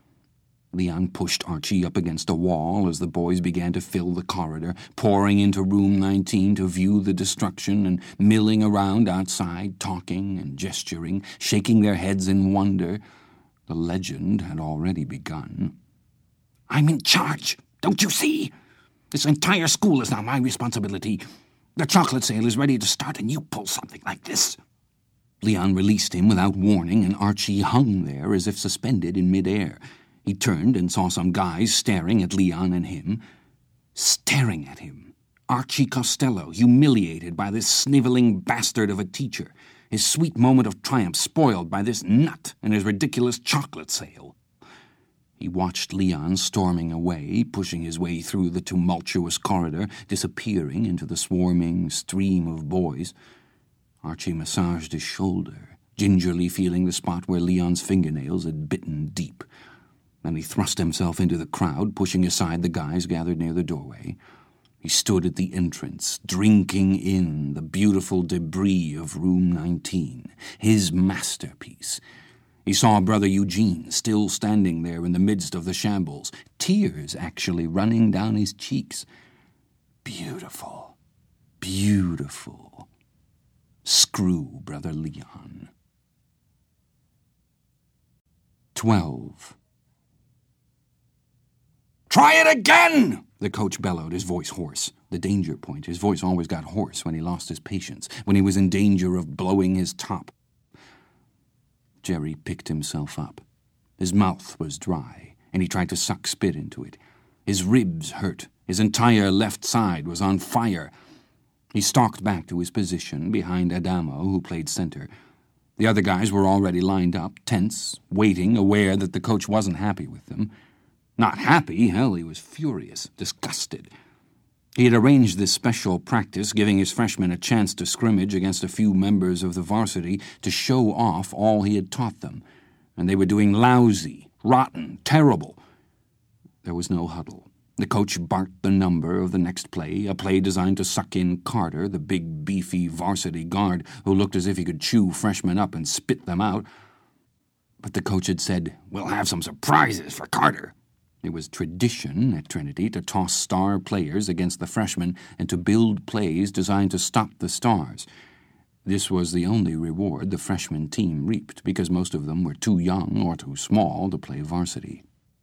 Speaker 1: Leon pushed Archie up against a wall as the boys began to fill the corridor, pouring into Room nineteen to view the destruction and milling around outside, talking and gesturing, shaking their heads in wonder. The legend had already begun. "I'm in charge, don't you see? This entire school is now my responsibility. The chocolate sale is ready to start, and you pull something like this." Leon released him without warning, and Archie hung there as if suspended in midair. He turned and saw some guys staring at Leon and him. Staring at him. Archie Costello, humiliated by this sniveling bastard of a teacher. His sweet moment of triumph spoiled by this nut and his ridiculous chocolate sale. He watched Leon storming away, pushing his way through the tumultuous corridor, disappearing into the swarming stream of boys. Archie massaged his shoulder, gingerly feeling the spot where Leon's fingernails had bitten deep. Then he thrust himself into the crowd, pushing aside the guys gathered near the doorway. He stood at the entrance, drinking in the beautiful debris of Room nineteen, his masterpiece. He saw Brother Eugene still standing there in the midst of the shambles, tears actually running down his cheeks. Beautiful, beautiful. Screw Brother Leon. Twelve. "Try it again!" the coach bellowed, his voice hoarse. The danger point. His voice always got hoarse when he lost his patience, when he was in danger of blowing his top. Jerry picked himself up. His mouth was dry, and he tried to suck spit into it. His ribs hurt. His entire left side was on fire. He stalked back to his position behind Adamo, who played center. The other guys were already lined up, tense, waiting, aware that the coach wasn't happy with them. Not happy, hell, he was furious, disgusted. He had arranged this special practice, giving his freshmen a chance to scrimmage against a few members of the varsity to show off all he had taught them, and they were doing lousy, rotten, terrible. There was no huddle. The coach barked the number of the next play, a play designed to suck in Carter, the big, beefy varsity guard who looked as if he could chew freshmen up and spit them out. But the coach had said, "We'll have some surprises for Carter." It was tradition at Trinity to toss star players against the freshmen and to build plays designed to stop the stars. This was the only reward the freshman team reaped, because most of them were too young or too small to play varsity.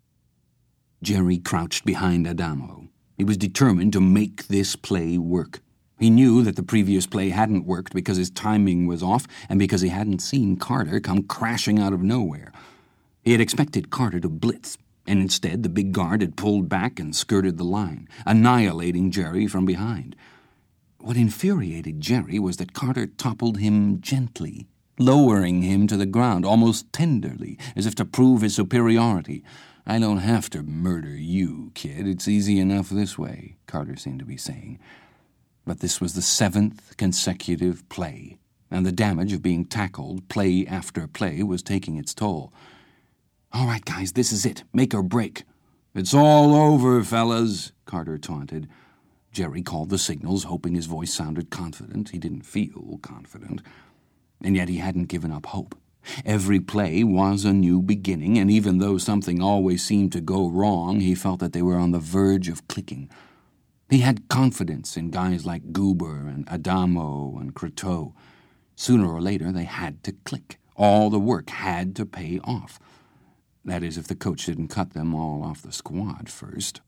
Speaker 1: Jerry crouched behind Adamo. He was determined to make this play work. He knew that the previous play hadn't worked because his timing was off and because he hadn't seen Carter come crashing out of nowhere. He had expected Carter to blitz, and instead the big guard had pulled back and skirted the line, annihilating Jerry from behind. What infuriated Jerry was that Carter toppled him gently, lowering him to the ground almost tenderly, as if to prove his superiority. "I don't have to murder you, kid. It's easy enough this way," Carter seemed to be saying. But this was the seventh consecutive play, and the damage of being tackled play after play was taking its toll. "All right, guys, this is it. Make or break." "It's all over, fellas," Carter taunted. Jerry called the signals, hoping his voice sounded confident. He didn't feel confident. And yet he hadn't given up hope. Every play was a new beginning, and even though something always seemed to go wrong, he felt that they were on the verge of clicking. He had confidence in guys like Goober and Adamo and Croteau. Sooner or later, they had to click. All the work had to pay off. That is, if the coach didn't cut them all off the squad first.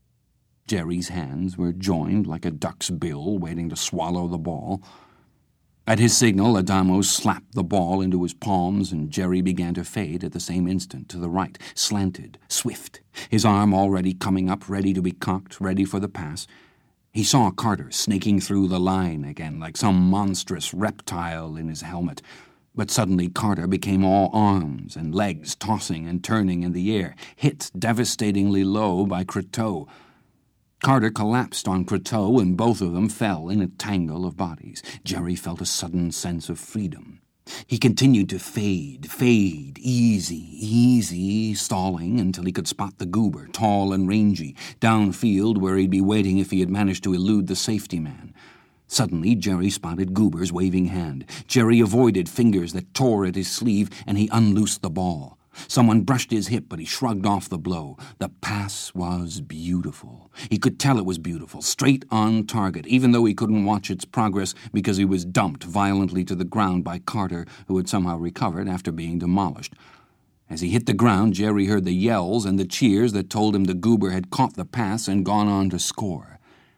Speaker 1: Jerry's hands were joined like a duck's bill waiting to swallow the ball. At his signal, Adamo slapped the ball into his palms, and Jerry began to fade at the same instant to the right, slanted, swift, his arm already coming up, ready to be cocked, ready for the pass. He saw Carter snaking through the line again like some monstrous reptile in his helmet. But suddenly Carter became all arms and legs, tossing and turning in the air, hit devastatingly low by Croteau. Carter collapsed on Croteau, and both of them fell in a tangle of bodies. Jerry felt a sudden sense of freedom. He continued to fade, fade, easy, easy, stalling until he could spot the Goober, tall and rangy, downfield where he'd be waiting if he had managed to elude the safety man. Suddenly, Jerry spotted Goober's waving hand. Jerry avoided fingers that tore at his sleeve, and he unloosed the ball. Someone brushed his hip, but he shrugged off the blow. The pass was beautiful. He could tell it was beautiful, straight on target, even though he couldn't watch its progress because he was dumped violently to the ground by Carter, who had somehow recovered after being demolished. As he hit the ground, Jerry heard the yells and the cheers that told him the Goober had caught the pass and gone on to score.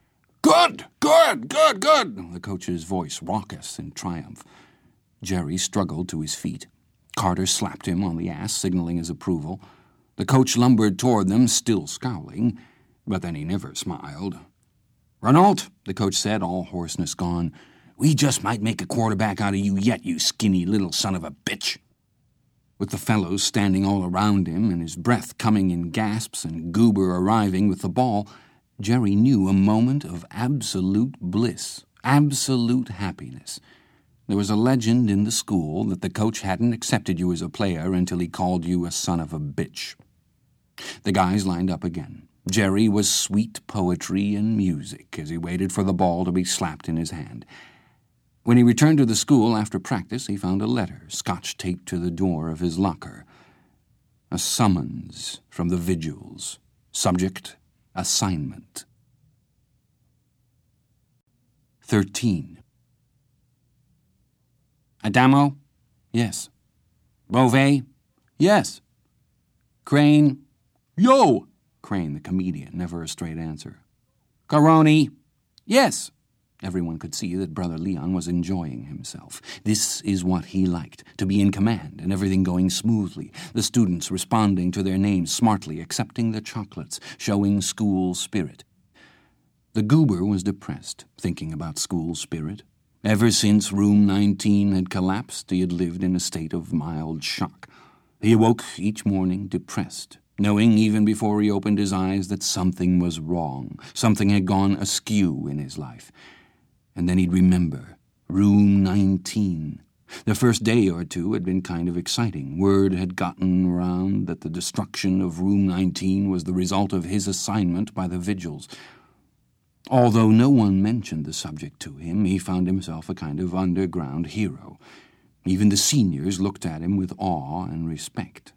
Speaker 1: "Good, good, good, good," the coach's voice raucous in triumph. Jerry struggled to his feet. Carter slapped him on the ass, signaling his approval. The coach lumbered toward them, still scowling, but then he never smiled. "Renault," the coach said, all hoarseness gone, "we just might make a quarterback out of you yet, you skinny little son of a bitch." With the fellows standing all around him and his breath coming in gasps and Goober arriving with the ball, Jerry knew a moment of absolute bliss, absolute happiness. There was a legend in the school that the coach hadn't accepted you as a player until he called you a son of a bitch. The guys lined up again. Jerry was sweet poetry and music as he waited for the ball to be slapped in his hand. When he returned to the school after practice, he found a letter scotch-taped to the door of his locker. A summons from the vigils. Subject, assignment. Thirteen. Adamo? Yes. Beauvais? Yes. Crane? Yo! Crane, the comedian, never a straight answer. Caroni? Yes. Everyone could see that Brother Leon was enjoying himself. This is what he liked, to be in command and everything going smoothly, the students responding to their names smartly, accepting the chocolates, showing school spirit. The Goober was depressed, thinking about school spirit. Ever since Room nineteen had collapsed, he had lived in a state of mild shock. He awoke each morning depressed, knowing even before he opened his eyes that something was wrong, something had gone askew in his life. And then he'd remember Room nineteen. The first day or two had been kind of exciting. Word had gotten around that the destruction of Room nineteen was the result of his assignment by the vigils. Although no one mentioned the subject to him, he found himself a kind of underground hero. Even the seniors looked at him with awe and respect.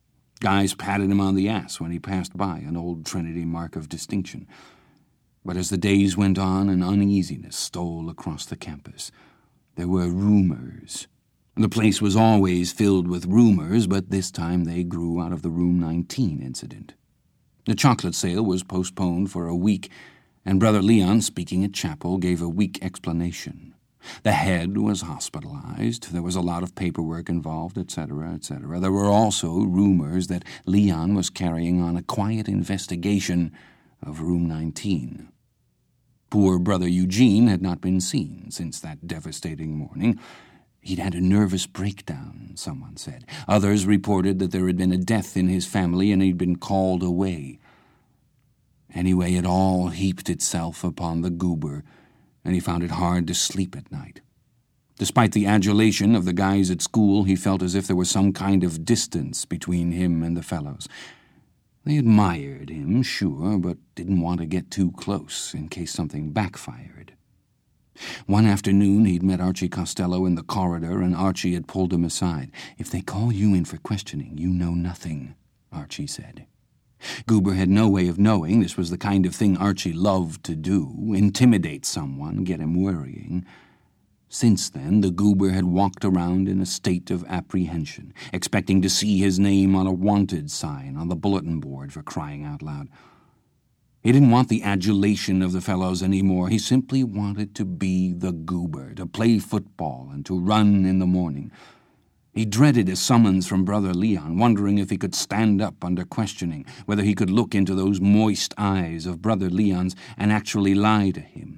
Speaker 1: Guys patted him on the ass when he passed by, an old Trinity mark of distinction. But as the days went on, an uneasiness stole across the campus. There were rumors. The place was always filled with rumors, but this time they grew out of the Room nineteen incident. The chocolate sale was postponed for a week, and Brother Leon, speaking at chapel, gave a weak explanation. The head was hospitalized, there was a lot of paperwork involved, et cetera, et cetera. There were also rumors that Leon was carrying on a quiet investigation of Room nineteen. Poor Brother Eugene had not been seen since that devastating morning. He'd had a nervous breakdown, someone said. Others reported that there had been a death in his family and he'd been called away. Anyway, it all heaped itself upon the goober, and he found it hard to sleep at night. Despite the adulation of the guys at school, he felt as if there was some kind of distance between him and the fellows. They admired him, sure, but didn't want to get too close in case something backfired. One afternoon he'd met Archie Costello in the corridor, and Archie had pulled him aside. "If they call you in for questioning, you know nothing," Archie said. Goober had no way of knowing this was the kind of thing Archie loved to do, intimidate someone, get him worrying. Since then, the goober had walked around in a state of apprehension, expecting to see his name on a wanted sign on the bulletin board, for crying out loud. He didn't want the adulation of the fellows anymore. He simply wanted to be the goober, to play football and to run in the morning. He dreaded a summons from Brother Leon, wondering if he could stand up under questioning, whether he could look into those moist eyes of Brother Leon's and actually lie to him.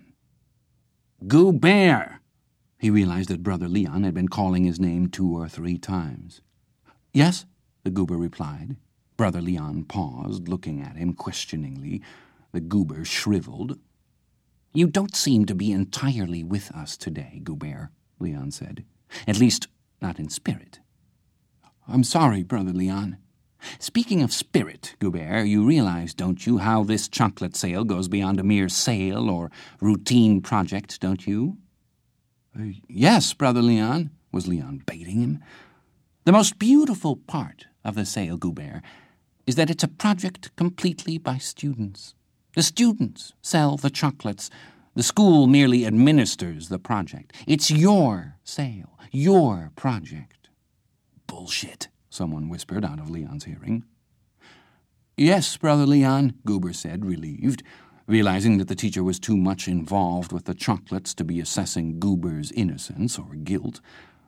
Speaker 1: "Goober!" He realized that Brother Leon had been calling his name two or three times. "Yes," the goober replied. Brother Leon paused, looking at him questioningly. The goober shriveled. "You don't seem to be entirely with us today, Goober," Leon said. "At least, not in spirit." "I'm sorry, Brother Leon." "Speaking of spirit, Goober, you realize, don't you, how this chocolate sale goes beyond a mere sale or routine project, don't you?" Uh, "Yes, Brother Leon," was Leon baiting him. "The most beautiful part of the sale, Goober, is that it's a project completely by students. The students sell the chocolates. The school merely administers the project. It's your sale, your project." "Bullshit," someone whispered out of Leon's hearing. "Yes, Brother Leon," Goober said, relieved, realizing that the teacher was too much involved with the chocolates to be assessing Goober's innocence or guilt.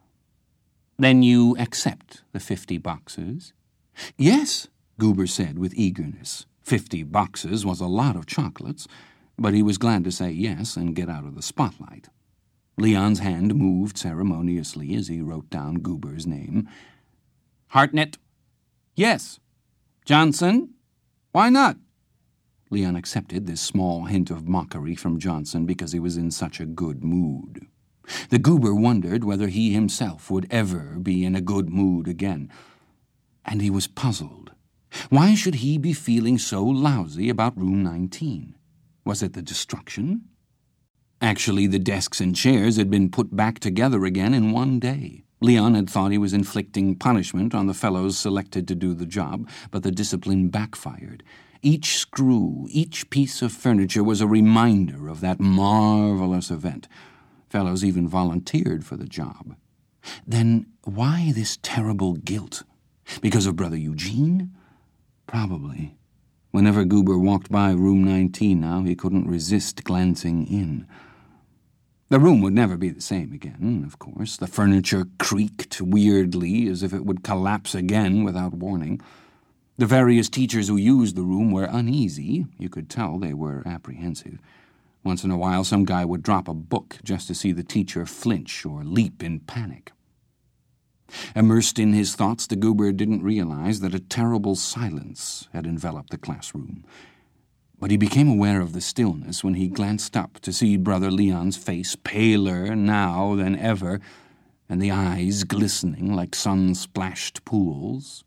Speaker 1: "Then you accept the fifty boxes?" "Yes," Goober said with eagerness. Fifty boxes was a lot of chocolates, but he was glad to say yes and get out of the spotlight. Leon's hand moved ceremoniously as he wrote down Goober's name. "Hartnett?" "Yes." "Johnson?" "Why not?" Leon accepted this small hint of mockery from Johnson because he was in such a good mood. The goober wondered whether he himself would ever be in a good mood again, and he was puzzled. Why should he be feeling so lousy about Room nineteen? Was it the destruction? Actually, the desks and chairs had been put back together again in one day. Leon had thought he was inflicting punishment on the fellows selected to do the job, but the discipline backfired. Each screw, each piece of furniture was a reminder of that marvelous event. Fellows even volunteered for the job. Then why this terrible guilt? Because of Brother Eugene? Probably. Whenever Goober walked by Room nineteen now, he couldn't resist glancing in. The room would never be the same again, of course. The furniture creaked weirdly, as if it would collapse again without warning. The various teachers who used the room were uneasy. You could tell they were apprehensive. Once in a while, some guy would drop a book just to see the teacher flinch or leap in panic. Immersed in his thoughts, the goober didn't realize that a terrible silence had enveloped the classroom. But he became aware of the stillness when he glanced up to see Brother Leon's face paler now than ever, and the eyes glistening like sun-splashed pools.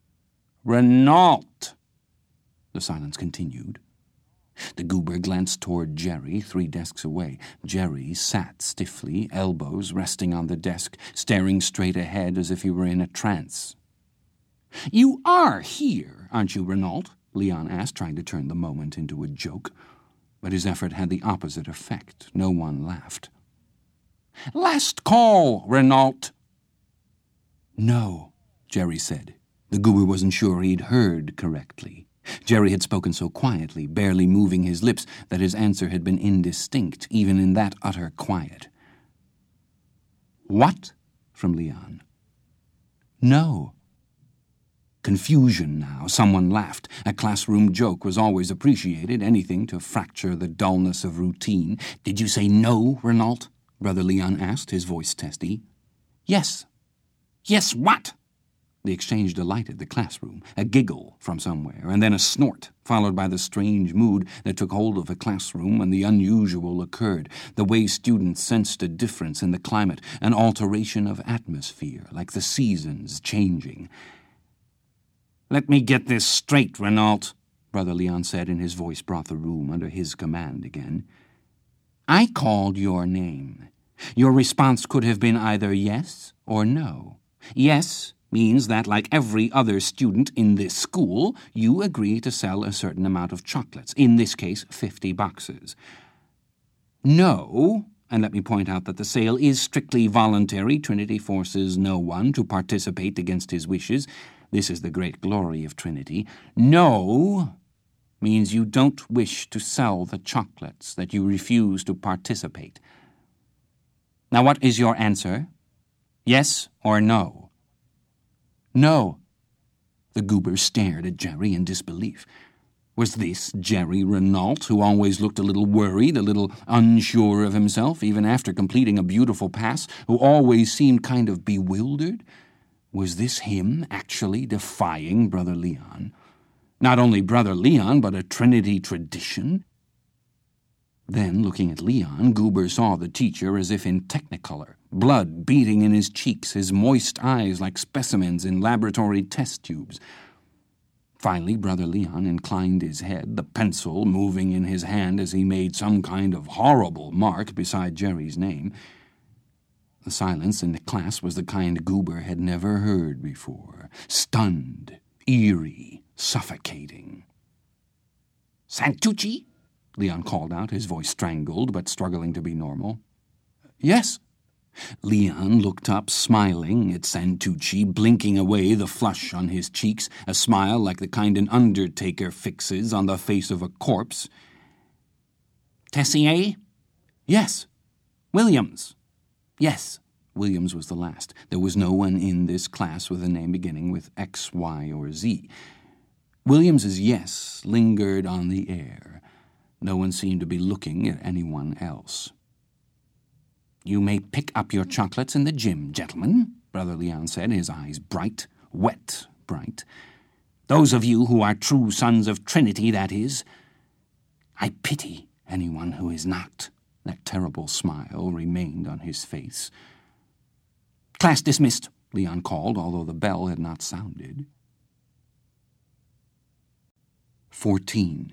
Speaker 1: "Renault!" The silence continued. The goober glanced toward Jerry, three desks away. Jerry sat stiffly, elbows resting on the desk, staring straight ahead as if he were in a trance. "You are here, aren't you, Renault?" Leon asked, trying to turn the moment into a joke. But his effort had the opposite effect. No one laughed. "Last call, Renault." "No," Jerry said. The goober wasn't sure he'd heard correctly. Jerry had spoken so quietly, barely moving his lips, that his answer had been indistinct, even in that utter quiet. "What?" from Leon. "No." Confusion now. Someone laughed. A classroom joke was always appreciated, anything to fracture the dullness of routine. "Did you say no, Renault?" Brother Leon asked, his voice testy. "Yes." "Yes, what?" The exchange delighted the classroom. A giggle from somewhere, and then a snort, followed by the strange mood that took hold of a classroom when the unusual occurred, the way students sensed a difference in the climate, an alteration of atmosphere, like the seasons changing. "Let me get this straight, Renault," Brother Leon said, and his voice brought the room under his command again. "I called your name. Your response could have been either yes or no. Yes means that, like every other student in this school, you agree to sell a certain amount of chocolates, in this case, fifty boxes. No, and let me point out that the sale is strictly voluntary. Trinity forces no one to participate against his wishes. This is the great glory of Trinity. No means you don't wish to sell the chocolates, that you refuse to participate. Now what is your answer? Yes or no?" "No." The goober stared at Jerry in disbelief. Was this Jerry Renault, who always looked a little worried, a little unsure of himself, even after completing a beautiful pass, who always seemed kind of bewildered? Was this him actually defying Brother Leon? Not only Brother Leon, but a Trinity tradition? Then, looking at Leon, Goober saw the teacher as if in technicolor, blood beating in his cheeks, his moist eyes like specimens in laboratory test tubes. Finally, Brother Leon inclined his head, the pencil moving in his hand as he made some kind of horrible mark beside Jerry's name. The silence in the class was the kind Goober had never heard before. Stunned, eerie, suffocating. "Santucci?" Leon called out, his voice strangled but struggling to be normal. "Yes." Leon looked up, smiling at Santucci, blinking away the flush on his cheeks, a smile like the kind an undertaker fixes on the face of a corpse. "Tessier?" "Yes." "Williams?" "Yes." Williams was the last. There was no one in this class with a name beginning with X, Y, or Z. Williams's yes lingered on the air. No one seemed to be looking at anyone else. "You may pick up your chocolates in the gym, gentlemen," Brother Leon said, his eyes bright, wet bright. "Those of you who are true sons of Trinity, that is. I pity anyone who is not." That terrible smile remained on his face. "Class dismissed," Leon called, although the bell had not sounded. Fourteen.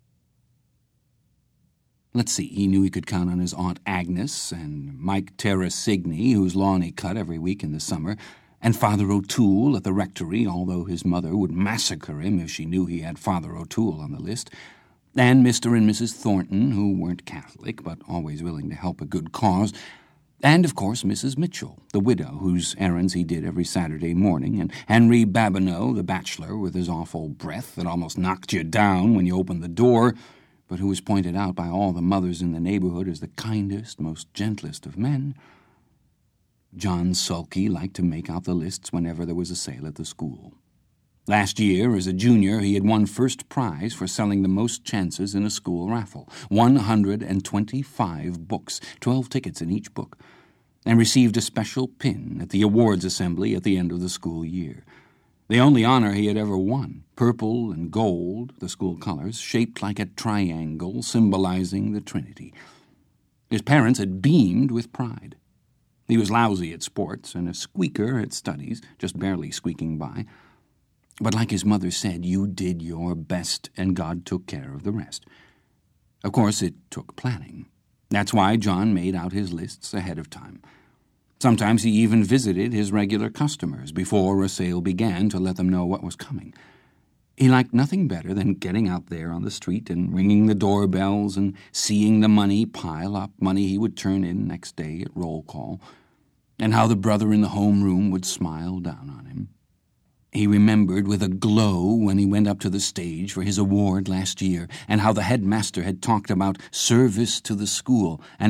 Speaker 1: Let's see, he knew he could count on his Aunt Agnes and Mike Terrasigne, whose lawn he cut every week in the summer, and Father O'Toole at the rectory, although his mother would massacre him if she knew he had Father O'Toole on the list, and Mister and Missus Thornton, who weren't Catholic, but always willing to help a good cause, and, of course, Missus Mitchell, the widow, whose errands he did every Saturday morning, and Henry Babineau, the bachelor, with his awful breath that almost knocked you down when you opened the door, but who was pointed out by all the mothers in the neighborhood as the kindest, most gentlest of men. John Sulky liked to make out the lists whenever there was a sale at the school. Last year, as a junior, he had won first prize for selling the most chances in a school raffle, one hundred twenty-five books, twelve tickets in each book, and received a special pin at the awards assembly at the end of the school year. The only honor he had ever won, purple and gold, the school colors, shaped like a triangle symbolizing the Trinity. His parents had beamed with pride. He was lousy at sports and a squeaker at studies, just barely squeaking by. But like his mother said, you did your best and God took care of the rest. Of course, it took planning. That's why John made out his lists ahead of time. Sometimes he even visited his regular customers before a sale began to let them know what was coming. He liked nothing better than getting out there on the street and ringing the doorbells and seeing the money pile up, money he would turn in next day at roll call, and how the brother in the homeroom would smile down on him. He remembered with a glow when he went up to the stage for his award last year, and how the headmaster had talked about service to the school and